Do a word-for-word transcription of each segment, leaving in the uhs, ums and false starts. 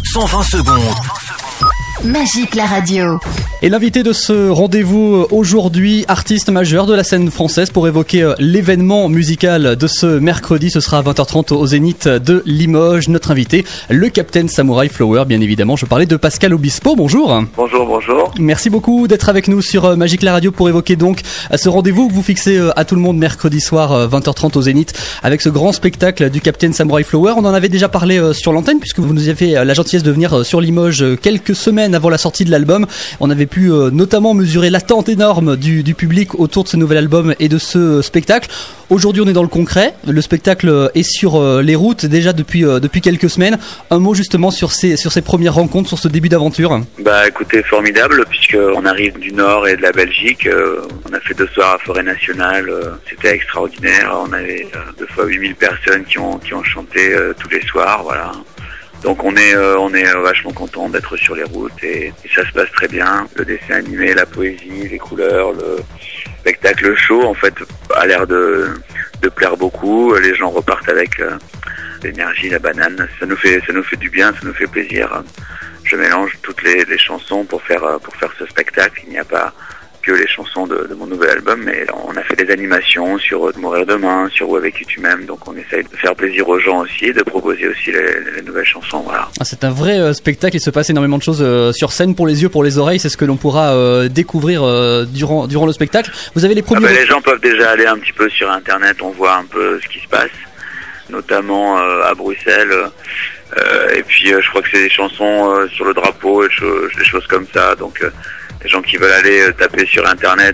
cent vingt secondes. Magique la radio. Et l'invité de ce rendez-vous aujourd'hui, artiste majeur de la scène française, pour évoquer l'événement musical de ce mercredi, ce sera à vingt heures trente au Zénith de Limoges. Notre invité, le Captain Samurai Flower, bien évidemment. Je parlais de Pascal Obispo. Bonjour. Bonjour, bonjour. Merci beaucoup d'être avec nous sur Magique la radio pour évoquer donc ce rendez-vous que vous fixez à tout le monde mercredi soir, vingt heures trente au Zénith, avec ce grand spectacle du Captain Samurai Flower. On en avait déjà parlé sur l'antenne puisque vous nous avez fait la gentillesse de venir sur Limoges quelques semaines avant la sortie de l'album. On avait pu euh, notamment mesurer l'attente énorme du, du public autour de ce nouvel album et de ce spectacle. Aujourd'hui, on est dans le concret. Le spectacle est sur euh, les routes déjà depuis euh, depuis quelques semaines. Un mot justement sur ces sur ces premières rencontres, sur ce début d'aventure. Bah, écoutez, formidable puisque on arrive du Nord et de la Belgique. Euh, on a fait deux soirs à Forêt Nationale. Euh, c'était extraordinaire. On avait euh, deux fois huit mille personnes qui ont qui ont chanté euh, tous les soirs. Voilà. Donc on est euh, on est euh, vachement content d'être sur les routes et, et ça se passe très bien. Le dessin animé, la poésie, les couleurs, le spectacle, le show en fait a l'air de de plaire beaucoup. Les gens repartent avec euh, l'énergie, la banane. Ça nous fait ça nous fait du bien, ça nous fait plaisir. Je mélange toutes les, les chansons pour faire pour faire ce spectacle. Il n'y a pas que les chansons de, de mon nouvel album, mais on a fait des animations sur Mourir demain, sur Où avec qui tu m'aimes, donc on essaye de faire plaisir aux gens aussi et de proposer aussi les, les nouvelles chansons, voilà. Ah, c'est un vrai euh, spectacle, il se passe énormément de choses euh, sur scène, pour les yeux, pour les oreilles, c'est ce que l'on pourra euh, découvrir euh, durant durant le spectacle. Vous avez les premiers... Ah bah, les gens peuvent déjà aller un petit peu sur internet, on voit un peu ce qui se passe, notamment euh, à Bruxelles, euh, et puis euh, je crois que c'est des chansons euh, sur le drapeau, et cho- des choses comme ça, donc... Euh, les gens qui veulent aller euh, taper sur internet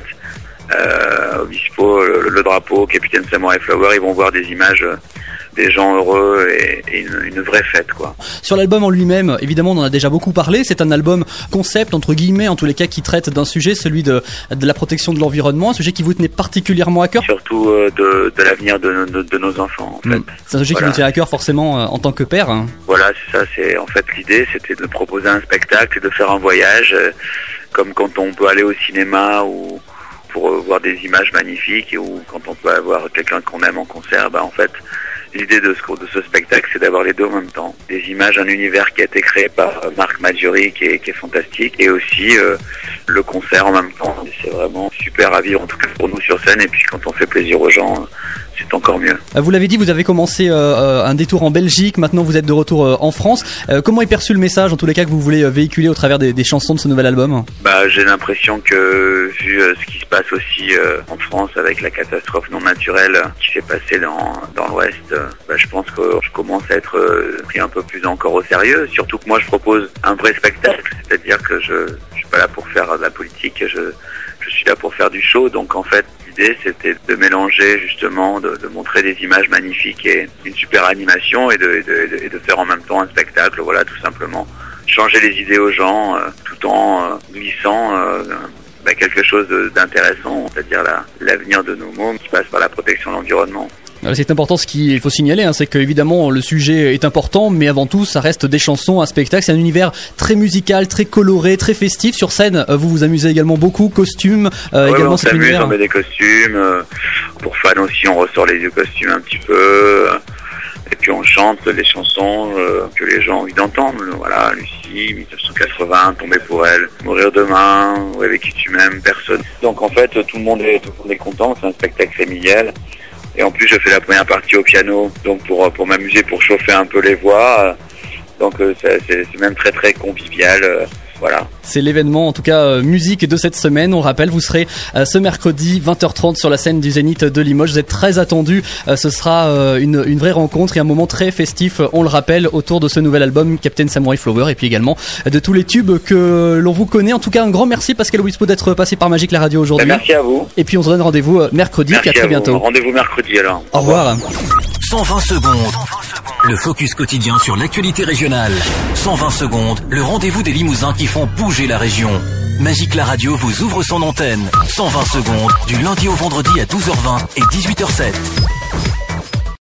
euh, Obispo, le, le drapeau, Captain Samurai Flower, ils vont voir des images euh, des gens heureux et, et une, une vraie fête, quoi. Sur l'album en lui-même, évidemment, on en a déjà beaucoup parlé. C'est un album concept, entre guillemets, en tous les cas, qui traite d'un sujet, celui de, de la protection de l'environnement, un sujet qui vous tenait particulièrement à cœur. Surtout euh, de, de l'avenir de, de, de nos enfants, en fait. Mmh. C'est un sujet voilà. qui vous tient à cœur, forcément, euh, en tant que père. Hein. Voilà, c'est ça. C'est en fait l'idée, c'était de proposer un spectacle et de faire un voyage, euh, comme quand on peut aller au cinéma ou pour euh, voir des images magnifiques, ou quand on peut avoir quelqu'un qu'on aime en concert. Bah, en fait, l'idée de ce, de ce spectacle, c'est d'avoir les deux en même temps. Des images, un univers qui a été créé par Marc Maggiori, qui est, qui est fantastique, et aussi euh, le concert en même temps. Et c'est vraiment super à vivre, en tout cas pour nous sur scène, et puis quand on fait plaisir aux gens, euh, c'est encore mieux. Vous l'avez dit, vous avez commencé euh, un détour en Belgique, maintenant vous êtes de retour euh, en France. Euh, comment est perçu le message, en tous les cas, que vous voulez euh, véhiculer au travers des, des chansons de ce nouvel album ? Bah, j'ai l'impression que, vu euh, ce qui se passe aussi euh, en France avec la catastrophe non naturelle qui s'est passée dans, dans l'Ouest, euh, bah, je pense que je commence à être euh, pris un peu plus encore au sérieux. Surtout que moi, je propose un vrai spectacle, c'est-à-dire que je je suis pas là pour faire de la politique, je je suis là pour faire du show. Donc en fait, l'idée, c'était de mélanger justement, de, de montrer des images magnifiques et une super animation et de, et de, et de faire en même temps un spectacle, voilà, tout simplement. Changer les idées aux gens euh, tout en euh, glissant euh, bah, quelque chose de, d'intéressant, c'est-à-dire la, l'avenir de nos mômes qui passe par la protection de l'environnement. C'est important, ce qu'il faut signaler, hein, c'est que évidemment le sujet est important, mais avant tout ça reste des chansons, un spectacle, c'est un univers très musical, très coloré, très festif. Sur scène, vous vous amusez également beaucoup, costumes, euh, ouais, également on cet s'amuse, univers. On met des costumes, euh, pour fans aussi on ressort les vieux costumes un petit peu, euh, et puis on chante les chansons euh, que les gens ont envie d'entendre. Voilà, Lucie, dix-neuf cent quatre-vingts, Tomber pour elle, Mourir demain, Ou avec qui tu m'aimes, personne. Donc en fait tout le monde est, tout le monde est content, c'est un spectacle familial. Et en plus, je fais la première partie au piano, donc pour pour m'amuser, pour chauffer un peu les voix. Donc c'est, c'est, c'est même très très convivial. Voilà. C'est l'événement, en tout cas, euh, musique de cette semaine. On le rappelle, vous serez euh, ce mercredi vingt heures trente sur la scène du Zénith de Limoges. Vous êtes très attendus. Euh, ce sera euh, une, une vraie rencontre et un moment très festif, on le rappelle, autour de ce nouvel album Captain Samurai Flower, et puis également euh, de tous les tubes que l'on vous connaît. En tout cas, un grand merci Pascal Obispo d'être passé par Magique la radio aujourd'hui. Ben, merci à vous. Et puis on se donne rendez-vous euh, mercredi. Merci à très à bientôt. Rendez-vous mercredi alors. Au revoir. cent vingt secondes. Le focus quotidien sur l'actualité régionale. cent vingt secondes. Le rendez-vous des Limousins qui font bouger la région. Magique la radio vous ouvre son antenne. cent vingt secondes. Du lundi au vendredi à douze heures vingt et dix-huit heures sept.